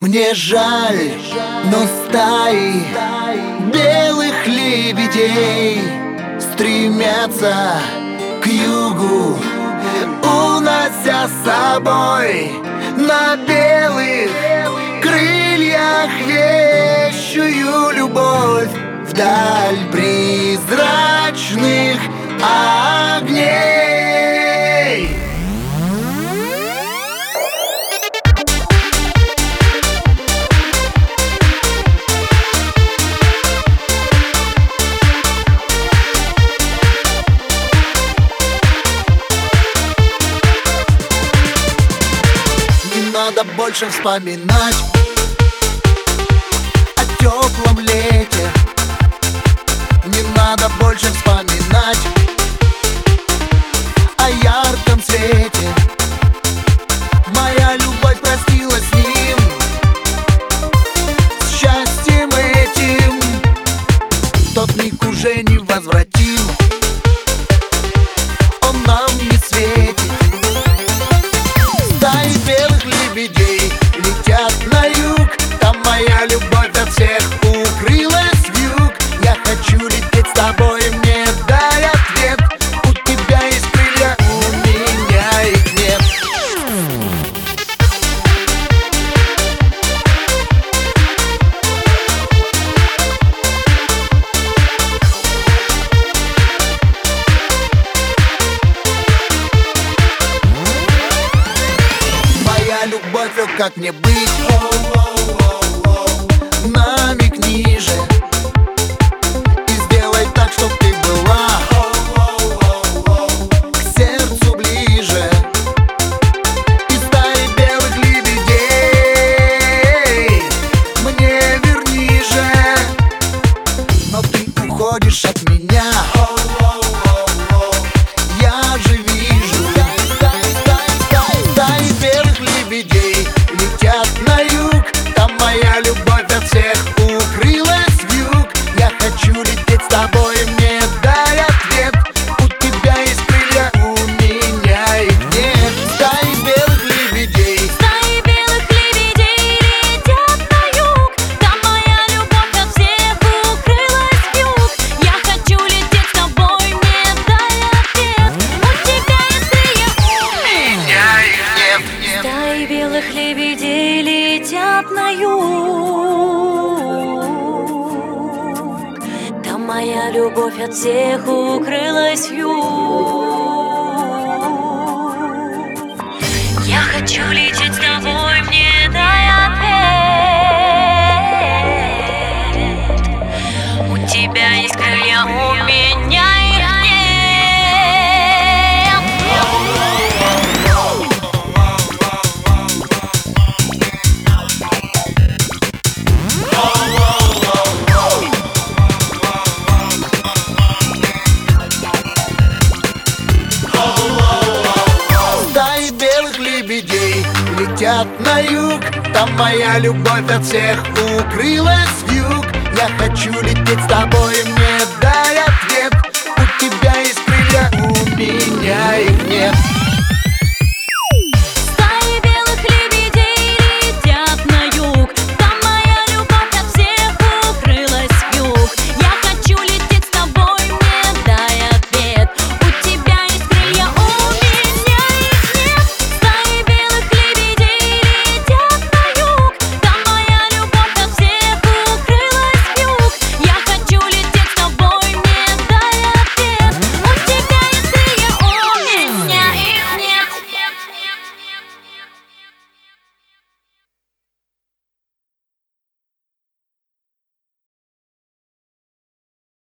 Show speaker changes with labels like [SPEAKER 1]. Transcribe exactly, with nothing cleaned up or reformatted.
[SPEAKER 1] Мне жаль, но стаи белых лебедей стремятся к югу, унося с собой на белых крыльях вещую любовь вдаль призрачных огней. Надо больше вспоминать о теплом лете. Не надо больше вспоминать о ярком свете. Моя любовь простилась с ним, с счастьем этим. Тот миг уже не возвратим, он нам не светит. Стаи белых лебедей летят на юг, там моя любовь от всех укрылась в юг. Я хочу лететь с тобой, мне дай ответ. У тебя есть крылья, у меня их нет. Моя любовь, о, как мне быть? Намекни же и сделай так, чтоб ты была к сердцу ближе. Из стаи белых лебедей мне верни же. Но ты уходишь от меня, я же вижу. Стаи белых лебедей летят на юг, там моя любовь от всех укрылась в юг. Я хочу лететь с тобой, мне дай ответ. У тебя есть крылья, у меня их нет. Стаи белых лебедей,
[SPEAKER 2] Стаи белых лебедей летят на юг, там моя любовь от всех укрылась в юг. Я хочу лететь с тобой, мне дай ответ. У тебя есть крылья, у
[SPEAKER 1] меня их нет.
[SPEAKER 2] Стаи белых лебедей летят на юг, там моя любовь от всех укрылась в юг. Я хочу лететь с тобой, мне дай ответ. У тебя есть крылья, у меня их нет.
[SPEAKER 1] Стаи белых лебедей летят на юг, там моя любовь от всех укрылась в юг. Я хочу лететь с тобой, мне дай ответ. У тебя есть крылья, у меня